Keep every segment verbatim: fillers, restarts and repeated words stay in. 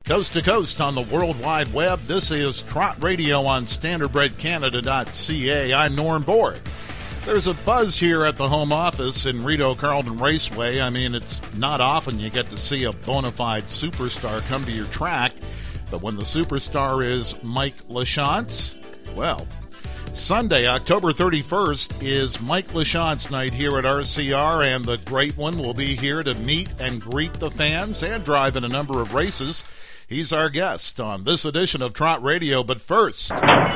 Coast to coast on the World Wide Web, this is Trot Radio on standard bread canada dot c a. I'm Norm Board. There's a buzz here at the home office in Rideau Carleton Raceway. I mean, it's not often you get to see a bona fide superstar come to your track, but when the superstar is Mike Lachance, well, Sunday, October thirty-first, is Mike Lachance night here at R C R, and the Great One will be here to meet and greet the fans and drive in a number of races. He's our guest on this edition of Trot Radio, but first,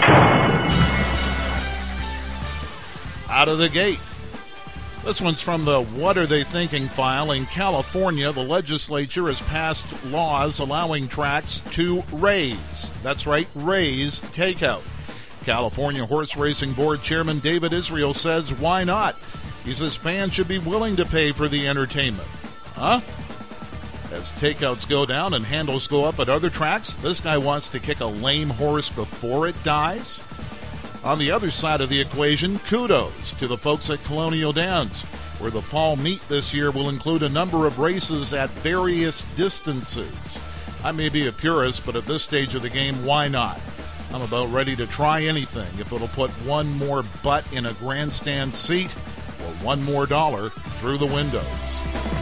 out of the gate. This one's from the What Are They Thinking file. In California, the legislature has passed laws allowing tracks to raise. That's right, raise takeout. California Horse Racing Board Chairman David Israel says, why not? He says fans should be willing to pay for the entertainment. Huh? As takeouts go down and handles go up at other tracks, this guy wants to kick a lame horse before it dies. On the other side of the equation, kudos to the folks at Colonial Downs, where the fall meet this year will include a number of races at various distances. I may be a purist, but at this stage of the game, why not? I'm about ready to try anything if it'll put one more butt in a grandstand seat or one more dollar through the windows.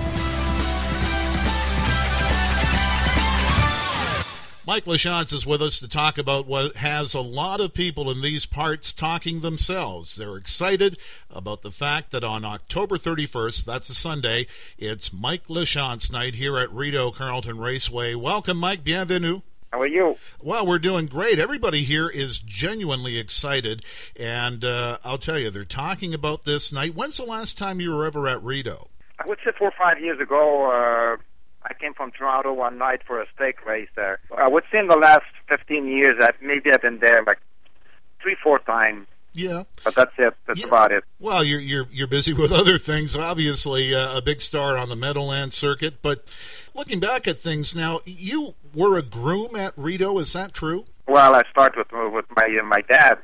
Mike Lachance is with us to talk about what has a lot of people in these parts talking themselves. They're excited about the fact that on October thirty-first, that's a Sunday, it's Mike Lachance night here at Rideau Carleton Raceway. Welcome, Mike. Bienvenue. How are you? Well, we're doing great. Everybody here is genuinely excited, and uh, I'll tell you, they're talking about this night. When's the last time you were ever at Rideau? I would say four or five years ago. Uh, I came from Toronto one night for a stake race there. I would say in the last fifteen years, that maybe I've been there like three, four times. Yeah, but that's it. That's yeah. about it. Well, you're you're you're busy with other things. Obviously, uh, a big star on the Meadowlands circuit. But looking back at things now, you were a groom at Rideau. Is that true? Well, I started with with my uh, my dad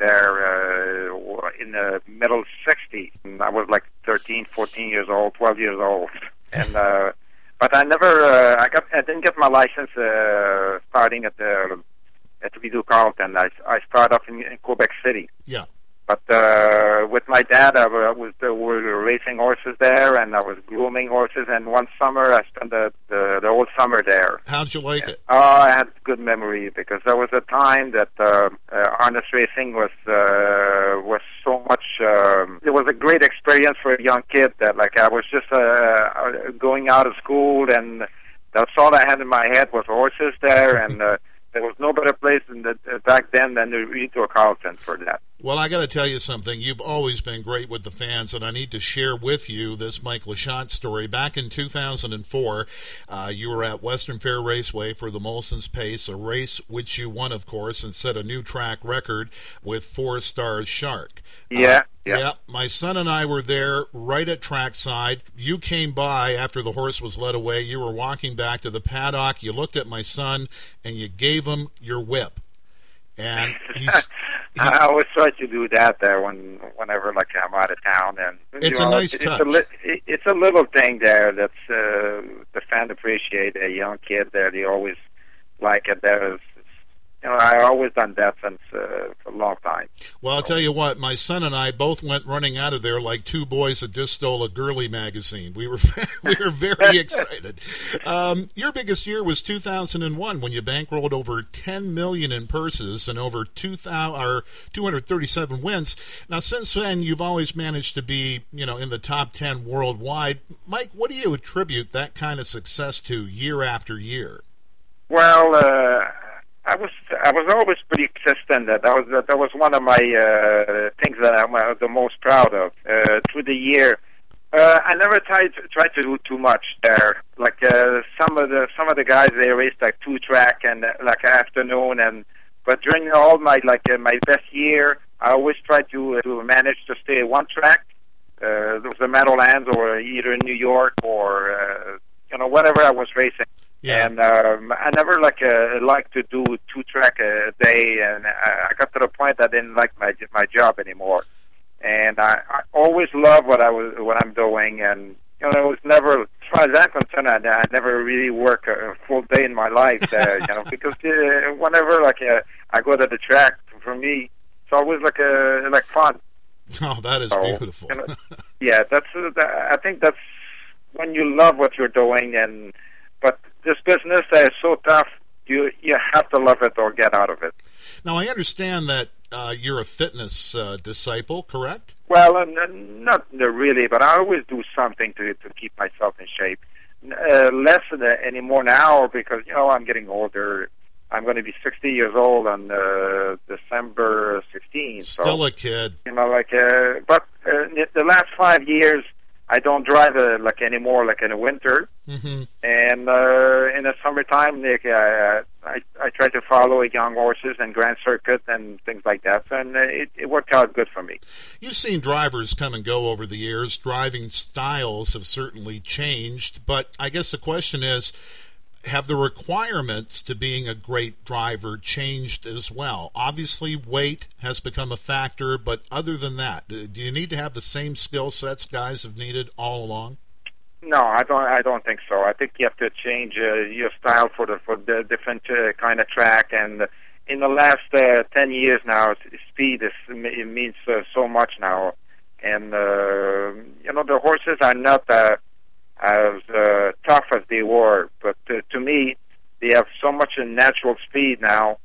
there uh, in the middle sixties. I was like thirteen, fourteen years old, twelve years old, and. Uh, But I never, uh, I got, I didn't get my license uh, starting at the at Rideau Carleton. I, I started off in, in Quebec City. Yeah. But uh, with my dad, I was uh, we were racing horses there, and I was grooming horses. And one summer, I spent the the, the whole summer there. How'd you like it? Oh, I had good memory because there was a time that uh, uh, harness racing was uh, was so much. Um, it was a great experience for a young kid. That like I was just uh, going out of school, and that's all I had in my head was horses there, and uh, there was no better place in the, uh, back then than the Rideau Carleton for that. Well, I got to tell you something. You've always been great with the fans, and I need to share with you this Mike Lachance story. Back in two thousand four, uh, you were at Western Fair Raceway for the Molson's Pace, a race which you won, of course, and set a new track record with Four Stars Shark. Yeah, uh, yeah. Yeah, my son and I were there right at trackside. You came by after the horse was led away. You were walking back to the paddock. You looked at my son, and you gave him your whip. And he's... He, I always try to do that there when, whenever like I'm out of town, and it's you know, a nice it's touch. A li- it's a little thing there that's uh, the fan appreciate. A young kid there, they always like it. There is, you know, I always done that since uh, for a long time. Well, I'll tell you what, my son and I both went running out of there like two boys that just stole a girly magazine. We were we were very excited. Um, your biggest year was two thousand one when you bankrolled over ten million dollars in purses and over two thousand or two hundred thirty-seven wins. Now, since then, you've always managed to be, you know, in the top ten worldwide. Mike, what do you attribute that kind of success to year after year? Well, uh, I was I was always pretty consistent. That that was that was one of my uh, things that I'm uh, the most proud of uh, through the year. Uh, I never tried to, tried to do too much there. Like uh, some of the some of the guys, they raced like two track and uh, like afternoon, and but during all my like uh, my best year, I always tried to uh, to manage to stay at one track. Uh, there was the Meadowlands or either in New York or uh, you know whatever I was racing. Yeah. And um, I never like uh, liked to do two track a day, and I, I got to the point that I didn't like my my job anymore. And I, I always love what I was what I'm doing, and you know it was never far as I'm concerned, I, I never really work a full day in my life, uh, you know, because uh, whenever like uh, I go to the track, for me, it's always like a like fun. Oh, that is so, beautiful. You know, yeah, that's. Uh, that, I think that's when you love what you're doing, and but this business that is so tough, you you have to love it or get out of it. Now, I understand that uh, you're a fitness uh, disciple, correct? Well, uh, not really, but I always do something to to keep myself in shape. Uh, less uh, anymore now because you know I'm getting older. I'm going to be sixty years old on uh, December sixteenth. Still so, a kid. You know, like, uh, but uh, the last five years, I don't drive uh, like anymore, like in the winter. Mm-hmm. And uh, in the summertime, Nick, uh, I I try to follow young horses and Grand Circuit and things like that, and uh, it, it worked out good for me. You've seen drivers come and go over the years. Driving styles have certainly changed, but I guess the question is, have the requirements to being a great driver changed as well? Obviously, weight has become a factor, but other than that, do you need to have the same skill sets guys have needed all along? No, I don't. I don't think so. I think you have to change uh, your style for the for the different uh, kind of track. And in the last uh, ten years now, speed is it means uh, so much now. And uh, you know the horses are not uh, as uh, tough as they were, but uh, to me, they have so much uh, natural speed now.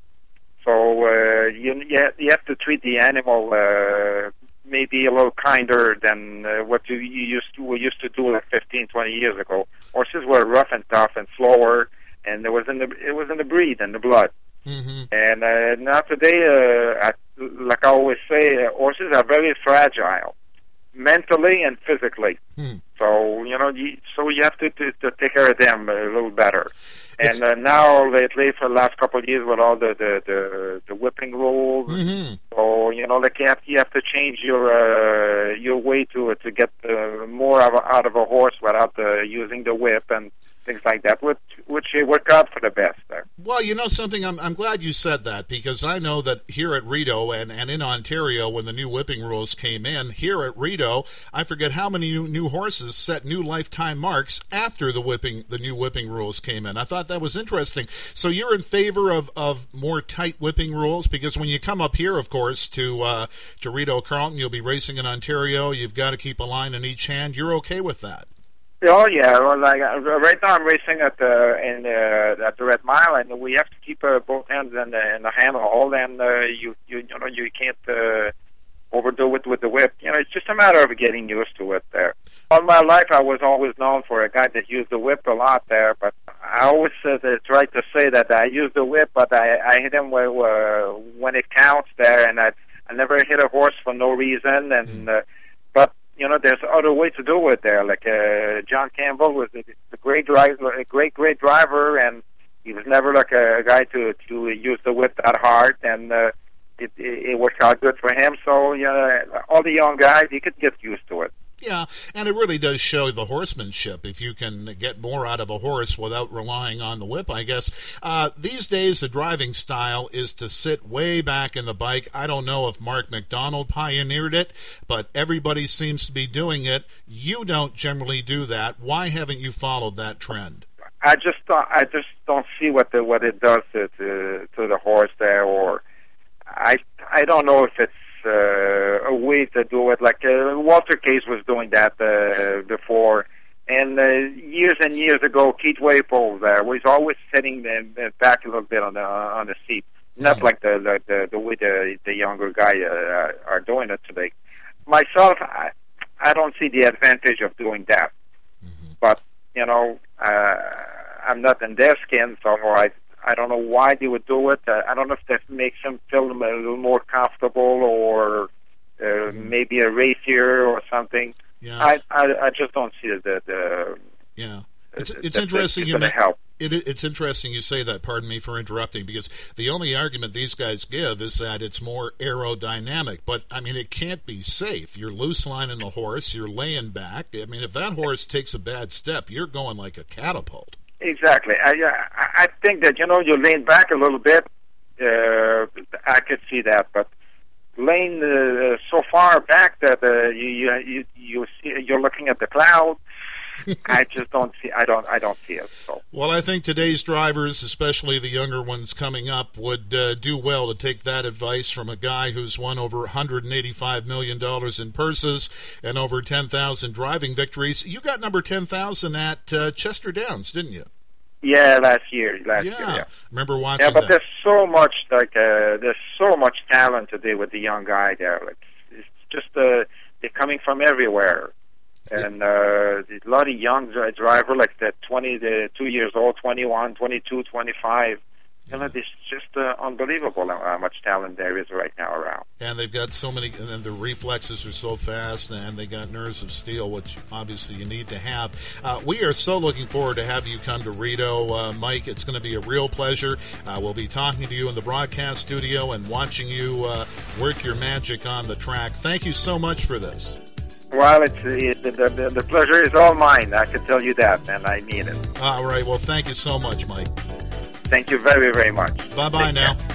So uh, you you have to treat the animal uh, maybe a little kinder than uh, what you, you used to we used to do like fifteen, twenty years ago. Horses were rough and tough and slower, and it was in the it was in the breed and the blood. Mm-hmm. And uh, now today, uh, I, like I always say, uh, horses are very fragile, mentally and physically. Hmm. So you know, you, so you have to, to to take care of them a little better. And uh, now lately, for the last couple of years, with all the the the, the whipping rules, mm-hmm. so you know, like you have, you have to change your uh, your way to it to get uh, more out of, out of a horse without uh, using the whip and things like that, which which work out for the best there. Well, you know something, I'm I'm glad you said that, because I know that here at Rideau and, and in Ontario, when the new whipping rules came in, here at Rideau, I forget how many new, new horses set new lifetime marks after the whipping the new whipping rules came in. I thought that was interesting. So you're in favor of, of more tight whipping rules, because when you come up here, of course, to uh, to Rideau Carleton, you'll be racing in Ontario. You've got to keep a line in each hand. You're okay with that? Oh yeah, well, like uh, right now I'm racing at the in uh, at the Red Mile, and we have to keep uh, both hands in the, in the handle, and uh, you you you know you can't uh, overdo it with the whip. You know, it's just a matter of getting used to it there. All my life I was always known for a guy that used the whip a lot there, but I always uh, tried to say that I use the whip, but I, I hit him when, uh, when it counts there, and I I never hit a horse for no reason, and uh, but. You know, there's other ways to do it there. Like uh, John Campbell was a, a great driver, a great, great driver, and he was never like a, a guy to to use the whip that hard, and uh, it, it it worked out good for him. So, you know, all the young guys, you could get used to it. Yeah, and it really does show the horsemanship if you can get more out of a horse without relying on the whip, I guess. Uh, these days, the driving style is to sit way back in the bike. I don't know if Mark McDonald pioneered it, but everybody seems to be doing it. You don't generally do that. Why haven't you followed that trend? I just don't, I just don't see what the what it does to to, to the horse there, or I I don't know if it's Uh, a way to do it. Like uh, Walter Case was doing that uh, before, and uh, years and years ago, Keith Waples there was always sitting uh, back a little bit on the on the seat, not mm-hmm. like the like the, the way the the younger guy uh, are doing it today. Myself, I, I don't see the advantage of doing that, mm-hmm. but you know, uh, I'm not in their skin, so I. I don't know why they would do it. Uh, I don't know if that makes them feel a little more comfortable, or uh, mm. maybe a racier or something. Yeah. I, I I just don't see the the. Yeah, it's the, it's the, interesting. It's you may, help. It, it's interesting you say that. Pardon me for interrupting, because the only argument these guys give is that it's more aerodynamic. But I mean, it can't be safe. You're loose lining the horse. You're laying back. I mean, if that horse takes a bad step, you're going like a catapult. Exactly. I I think that, you know, you lean back a little bit. Uh, I could see that, but laying uh, so far back that uh, you you you see you're looking at the cloud. I just don't see. I don't. I don't see it. So. Well, I think today's drivers, especially the younger ones coming up, would uh, do well to take that advice from a guy who's won over one hundred eighty-five million dollars in purses and over ten thousand driving victories. You got number ten thousand at uh, Chester Downs, didn't you? Yeah, last year. Last yeah. year. Yeah. Remember watching Yeah, but that. there's so much like uh, there's so much talent today with the young guy there. Like, it's just uh, they're coming from everywhere. And uh, a lot of young driver like that, twenty-two years old, twenty-one, twenty-two, twenty-five. You know, it's just uh, unbelievable how much talent there is right now around. And they've got so many, and their reflexes are so fast, and they got nerves of steel, which obviously you need to have. Uh, we are so looking forward to have you come to Rito, uh, Mike. It's going to be a real pleasure. Uh, we'll be talking to you in the broadcast studio and watching you uh, work your magic on the track. Thank you so much for this. Well, it's it, the, the, the pleasure is all mine. I can tell you that, and I mean it. All right. Well, thank you so much, Mike. Thank you very, very much. Bye-bye now.